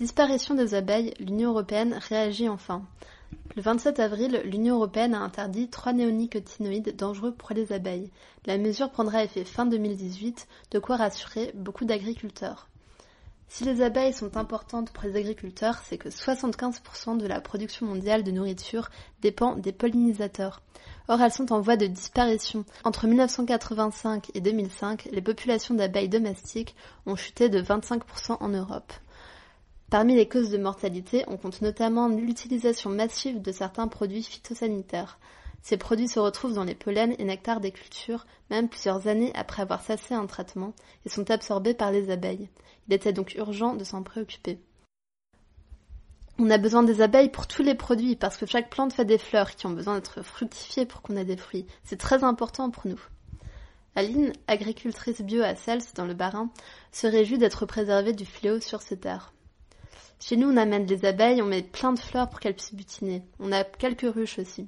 Disparition des abeilles, l'Union européenne réagit enfin. Le 27 avril, l'Union européenne a interdit 3 néonicotinoïdes dangereux pour les abeilles. La mesure prendra effet fin 2018, de quoi rassurer beaucoup d'agriculteurs. Si les abeilles sont importantes pour les agriculteurs, c'est que 75% de la production mondiale de nourriture dépend des pollinisateurs. Or, elles sont en voie de disparition. Entre 1985 et 2005, les populations d'abeilles domestiques ont chuté de 25% en Europe. Parmi les causes de mortalité, on compte notamment l'utilisation massive de certains produits phytosanitaires. Ces produits se retrouvent dans les pollens et nectars des cultures, même plusieurs années après avoir cessé un traitement, et sont absorbés par les abeilles. Il était donc urgent de s'en préoccuper. On a besoin des abeilles pour tous les produits, parce que chaque plante fait des fleurs qui ont besoin d'être fructifiées pour qu'on ait des fruits. C'est très important pour nous. Aline, agricultrice bio à Cels, dans le Bas-Rhin, se réjouit d'être préservée du fléau sur ses terres. Chez nous, on amène les abeilles, on met plein de fleurs pour qu'elles puissent butiner. On a quelques ruches aussi.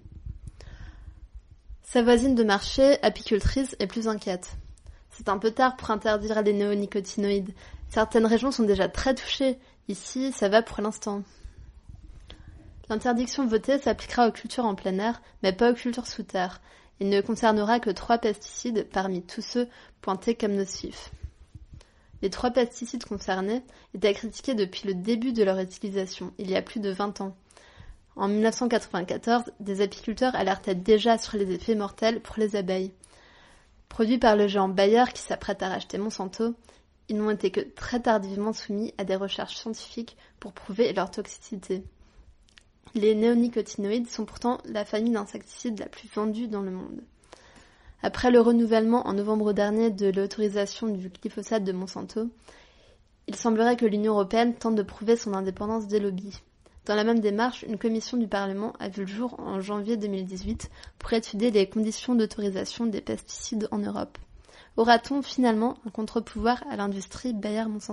Sa voisine de marché, apicultrice, est plus inquiète. C'est un peu tard pour interdire les néonicotinoïdes. Certaines régions sont déjà très touchées. Ici, ça va pour l'instant. L'interdiction votée s'appliquera aux cultures en plein air, mais pas aux cultures sous terre. Il ne concernera que 3 pesticides parmi tous ceux pointés comme nocifs. Les 3 pesticides concernés étaient critiqués depuis le début de leur utilisation, il y a plus de 20 ans. En 1994, des apiculteurs alertaient déjà sur les effets mortels pour les abeilles. Produits par le géant Bayer qui s'apprête à racheter Monsanto, ils n'ont été que très tardivement soumis à des recherches scientifiques pour prouver leur toxicité. Les néonicotinoïdes sont pourtant la famille d'insecticides la plus vendue dans le monde. Après le renouvellement en novembre dernier de l'autorisation du glyphosate de Monsanto, il semblerait que l'Union européenne tente de prouver son indépendance des lobbies. Dans la même démarche, une commission du Parlement a vu le jour en janvier 2018 pour étudier les conditions d'autorisation des pesticides en Europe. Aura-t-on finalement un contre-pouvoir à l'industrie Bayer-Monsanto ?